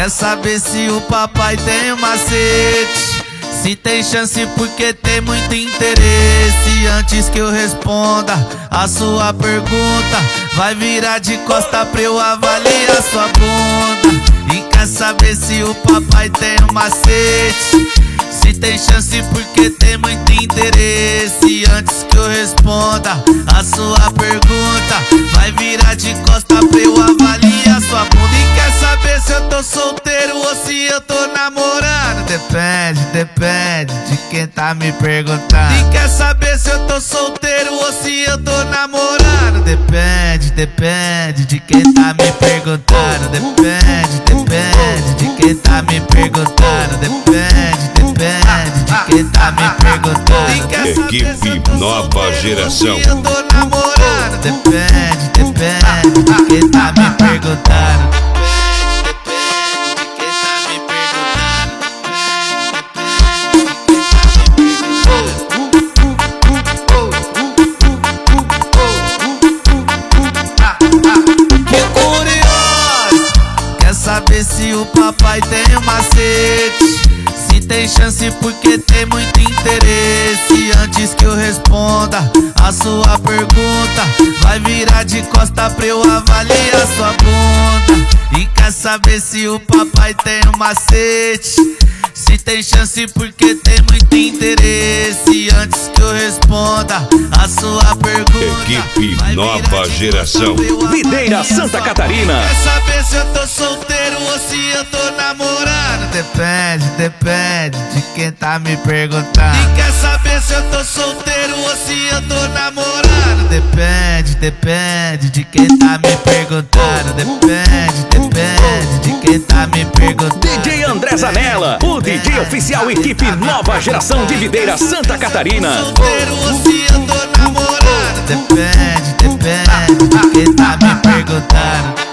Quer saber se o papai tem um macete? Se tem chance porque tem muito interesse. Antes que eu responda a sua pergunta, vai virar de costa pra eu avaliar sua bunda. E quer saber se o papai tem um macete? Se tem chance porque tem muito interesse. Antes que eu responda a sua pergunta, vai virar de costa pra eu avaliar sua bunda. E quer saber se eu tô solteiro ou se eu tô namorando? Depende de quem tá me perguntando. E quer saber se eu tô solteiro ou se eu tô namorando? Depende de quem tá me perguntando. Depende de quem tá me perguntando. Depende de quem tá me perguntando. E quer saber Equipe Nova Geração. se eu tô namorando? Depende de quem tá me perguntando. Saber se o papai tem um macete? Se tem chance porque tem muito interesse. Antes que eu responda a sua pergunta, vai virar de costa pra eu avaliar sua bunda. E quer saber se o papai tem um macete? Se tem chance porque tem muito interesse. Antes que eu responda a sua pergunta, Equipe Nova Geração. Videira Santa Catarina. Quer saber se eu tô solteiro ou se eu tô namorando? Depende de quem tá me perguntando. E quer saber se eu tô solteiro ou se eu tô namorando? Depende de quem tá me perguntando. Depende de quem tá me perguntando. DJ André Zanella, o DJ oficial Equipe Nova Geração de Videira Santa Catarina. Solteiro ou se eu tô namorando? Depende de quem tá me perguntando.